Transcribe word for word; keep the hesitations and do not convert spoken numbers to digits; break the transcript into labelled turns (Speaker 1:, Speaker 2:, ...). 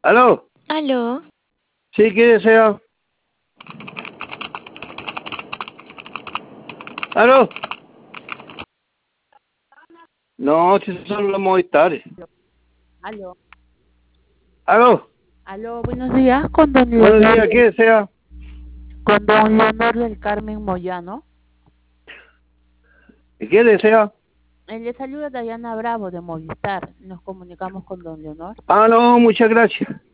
Speaker 1: ¿Aló?
Speaker 2: ¿Aló?
Speaker 1: ¿Sí, qué desea? ¿Aló? No, si son los Movistar.
Speaker 3: Aló,
Speaker 1: ¿Aló?
Speaker 3: aló, buenos días, con don
Speaker 1: Buenos
Speaker 3: Leonor,
Speaker 1: días, ¿qué desea?
Speaker 3: con don Leonor del Carmen Moyano.
Speaker 1: ¿Qué desea?
Speaker 3: Eh, le saluda Dayana Bravo de Movistar. Nos comunicamos con don Leonor.
Speaker 1: Ah, no, muchas gracias.